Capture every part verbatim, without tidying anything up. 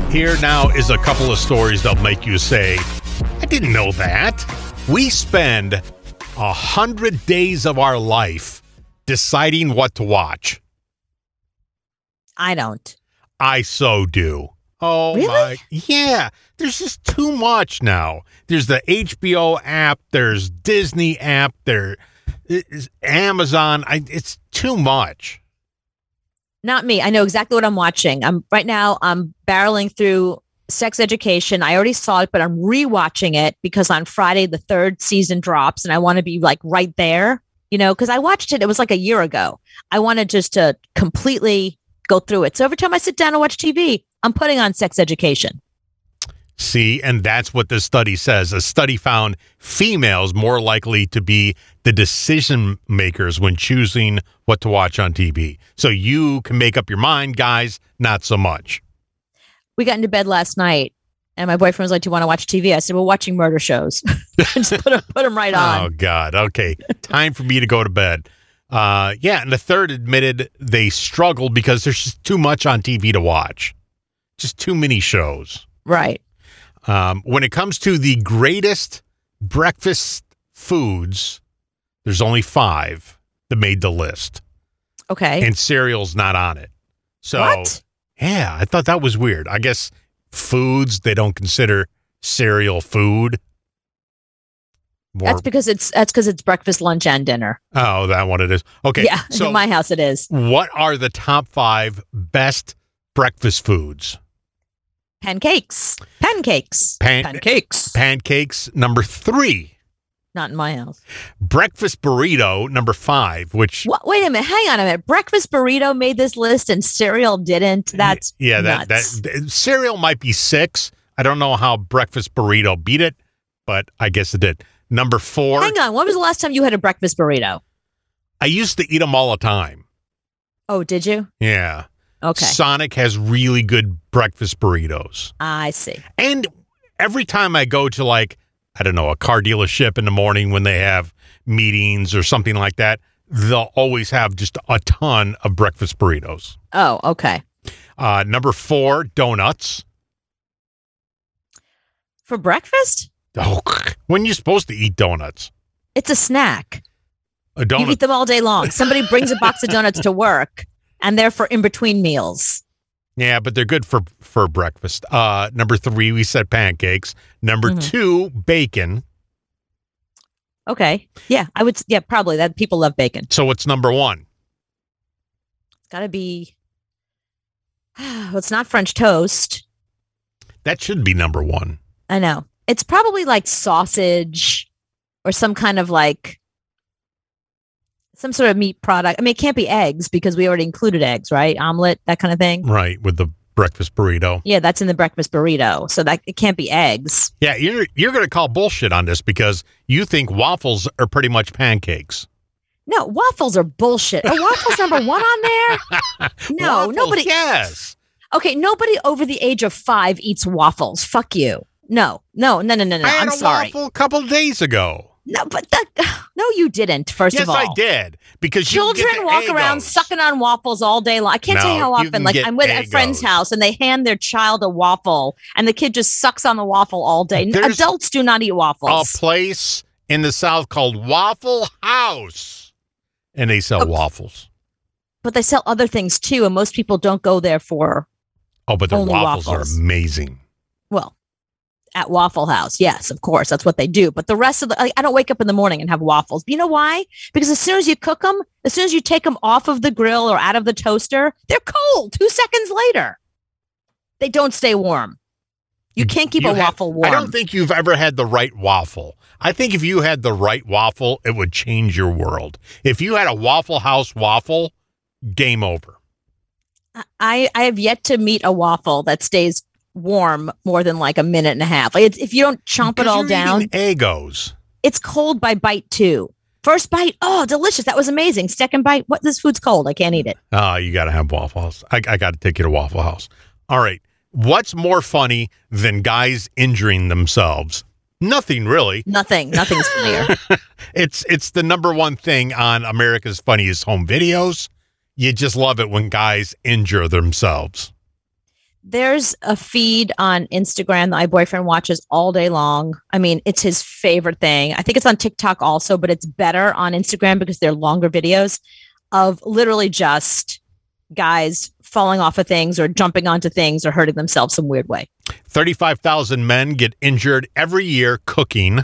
Here now is a couple of stories that'll make you say, I didn't know that. We spend a hundred days of our life deciding what to watch. I don't. I so do. Oh, really? my. Yeah. There's just too much now. There's the H B O app. There's Disney app. There is Amazon. I, it's too much. Not me. I know exactly what I'm watching. I'm right now. I'm barreling through Sex Education. I already saw it, but I'm rewatching it because on Friday the third season drops, and I want to be like right there. You know, because I watched it. It was like a year ago. I wanted just to completely go through it. So every time I sit down and watch T V, I'm putting on Sex Education. See, and that's what this study says. A study found females more likely to be the decision makers when choosing what to watch on T V. So you can make up your mind, guys, not so much. We got into bed last night, and my boyfriend was like, do you want to watch T V? I said, we're watching murder shows. Just put them, put them right on. Oh, God. Okay. Time for me to go to bed. Uh, yeah, and the third admitted they struggled because there's just too much on T V to watch. Just too many shows. Right. Um, when it comes to the greatest breakfast foods, there's only five that made the list. Okay. And cereal's not on it. So, what? Yeah, I thought that was weird. I guess foods, they don't consider cereal food. More... That's because it's that's because it's breakfast, lunch, and dinner. Oh, that what it is. Okay. Yeah, so in my house it is. What are the top five best breakfast foods? Pancakes. Pancakes. Pan- Pancakes. Pancakes, number three. Not in my house. Breakfast burrito, number five, which... What? Wait a minute. Hang on a minute. Breakfast burrito made this list and cereal didn't? That's Yeah, that, nuts. that cereal might be six. I don't know how breakfast burrito beat it, but I guess it did. Number four... Hang on. When was the last time you had a breakfast burrito? I used to eat them all the time. Oh, did you? Yeah. Okay. Sonic has really good breakfast burritos. I see. And every time I go to, like, I don't know, a car dealership in the morning when they have meetings or something like that, they'll always have just a ton of breakfast burritos. Oh, okay. Uh, number four, donuts. For breakfast? Oh, when are you supposed to eat donuts? It's a snack. A donut. You eat them all day long. Somebody brings a box of donuts to work, and they're for in-between meals. Yeah, but they're good for, for breakfast. Uh, number three, we said pancakes. Number mm-hmm. two, bacon. Okay. Yeah, I would. Yeah, probably that people love bacon. So what's number one? It's got to be. Well, it's not French toast. That should be number one. I know. It's probably like sausage or some kind of like some sort of meat product. I mean, it can't be eggs because we already included eggs, right? Omelet, that kind of thing. Right, with the breakfast burrito. Yeah, that's in the breakfast burrito. So that it can't be eggs. Yeah, you're you're going to call bullshit on this because you think waffles are pretty much pancakes. No, waffles are bullshit. Are waffles number one on there? No, waffles, nobody. Yes. Okay, nobody over the age of five eats waffles. Fuck you. No, no, no, no, no, no. I had I'm a sorry. waffle a couple of days ago. No, but that, no, you didn't. First yes, of all, I did because children you can get walk Eggos. around sucking on waffles all day long. I can't no, tell you how you often. can Like get I'm with Eggos. a friend's house and they hand their child a waffle, and the kid just sucks on the waffle all day. There's Adults do not eat waffles. A place in the South called Waffle House, and they sell okay. waffles. But they sell other things too, and most people don't go there for. Oh, but their only waffles, waffles are amazing. Well. At Waffle House. Yes, of course. That's what they do. But the rest of the, like, I don't wake up in the morning and have waffles. You know why? Because as soon as you cook them, as soon as you take them off of the grill or out of the toaster, they're cold two seconds later. They don't stay warm. You can't keep you a have, waffle warm. I don't think you've ever had the right waffle. I think if you had the right waffle, it would change your world. If you had a Waffle House waffle, game over. I, I have yet to meet a waffle that stays warm more than like a minute and a half. Like it's, if you don't chomp it all you're down, Eggos. It's cold by bite two. First bite, oh, delicious. That was amazing. Second bite, what? This food's cold. I can't eat it. Oh, you got to have Waffle House. I, I got to take you to Waffle House. All right. What's more funny than guys injuring themselves? Nothing, really. Nothing. Nothing's funnier. it's it's the number one thing on America's Funniest Home Videos. You just love it when guys injure themselves. There's a feed on Instagram that my boyfriend watches all day long. I mean, it's his favorite thing. I think it's on TikTok also, but it's better on Instagram because they're longer videos of literally just guys falling off of things or jumping onto things or hurting themselves some weird way. thirty-five thousand men get injured every year cooking.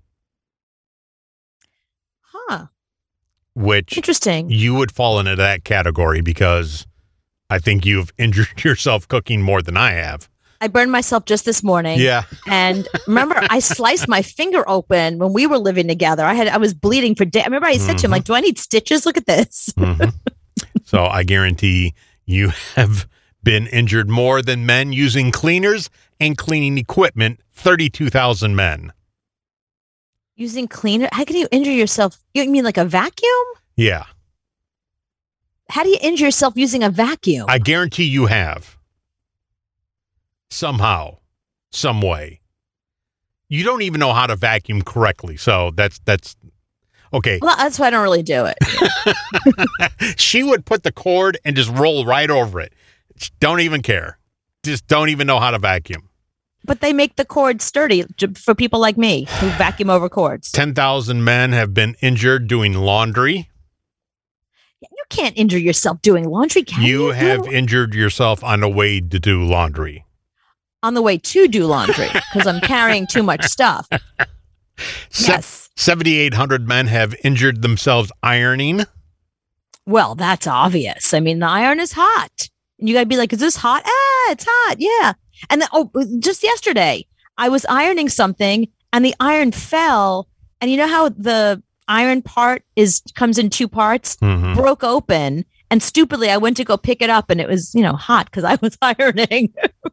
Huh. Which interesting. You would fall into that category because I think you've injured yourself cooking more than I have. I burned myself just this morning. Yeah. And remember, I sliced my finger open when we were living together. I had I was bleeding for days. I remember I said mm-hmm. to him, like, do I need stitches? Look at this. Mm-hmm. So I guarantee you have been injured more than men using cleaners and cleaning equipment, thirty-two thousand men. Using cleaner? How can you injure yourself? You mean like a vacuum? Yeah. How do you injure yourself using a vacuum? I guarantee you have. Somehow, some way. You don't even know how to vacuum correctly. So that's, that's okay. Well, that's why I don't really do it. She would put the cord and just roll right over it. Don't even care. Just don't even know how to vacuum. But they make the cord sturdy for people like me who vacuum over cords. ten thousand men have been injured doing laundry. You can't injure yourself doing laundry, can you? You have injured yourself on the way to do laundry. On the way to do laundry, because I'm carrying too much stuff. Se- yes. seventy-eight hundred men have injured themselves ironing. Well, that's obvious. I mean, the iron is hot. And you got to be like, is this hot? Ah, it's hot. Yeah. And then, oh, just yesterday, I was ironing something and the iron fell. And you know how the iron part is comes in two parts, mm-hmm. broke open, and stupidly I went to go pick it up and it was, you know, hot because I was ironing.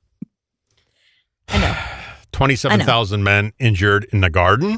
I know. twenty-seven thousand men injured in the garden.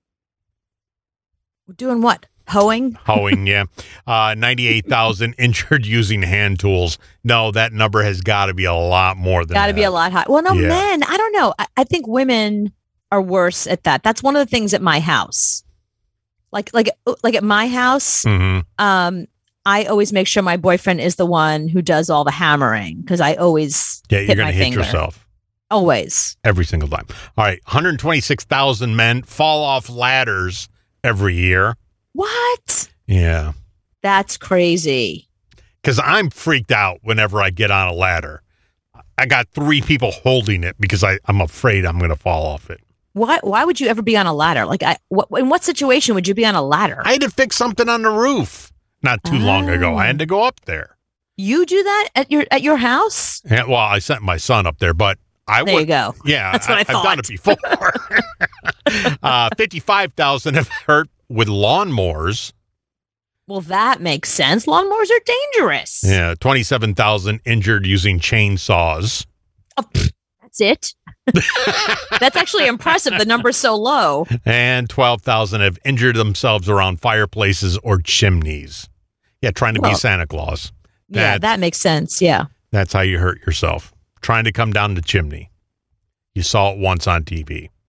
Doing what? Hoeing? Hoeing, yeah. Uh, ninety-eight thousand injured using hand tools. No, that number has got to be a lot more than Got that. to be a lot higher. Well, no, yeah. men, I don't know. I, I think women are worse at that. That's one of the things at my house. Like, like, like at my house, mm-hmm. um, I always make sure my boyfriend is the one who does all the hammering because I always yeah, you're hit going my to hit finger. yourself. Always. Every single time. All right. one hundred twenty-six thousand men fall off ladders every year. What? Yeah. That's crazy. Because I'm freaked out whenever I get on a ladder. I got three people holding it because I, I'm afraid I'm going to fall off it. Why Why would you ever be on a ladder? Like, I, what, in what situation would you be on a ladder? I had to fix something on the roof not too oh. long ago. I had to go up there. You do that at your at your house? Yeah, well, I sent my son up there, but I there would. you go. Yeah, that's what I, I thought. I've done it before. uh, fifty-five thousand have hurt with lawnmowers. Well, that makes sense. Lawnmowers are dangerous. Yeah, twenty-seven thousand injured using chainsaws. Oh, pff, that's it. That's actually impressive. The number's so low. And twelve thousand have injured themselves around fireplaces or chimneys. Yeah, trying to well, be Santa Claus. Yeah, that's, that makes sense. Yeah. That's how you hurt yourself. Trying to come down the chimney. You saw it once on T V.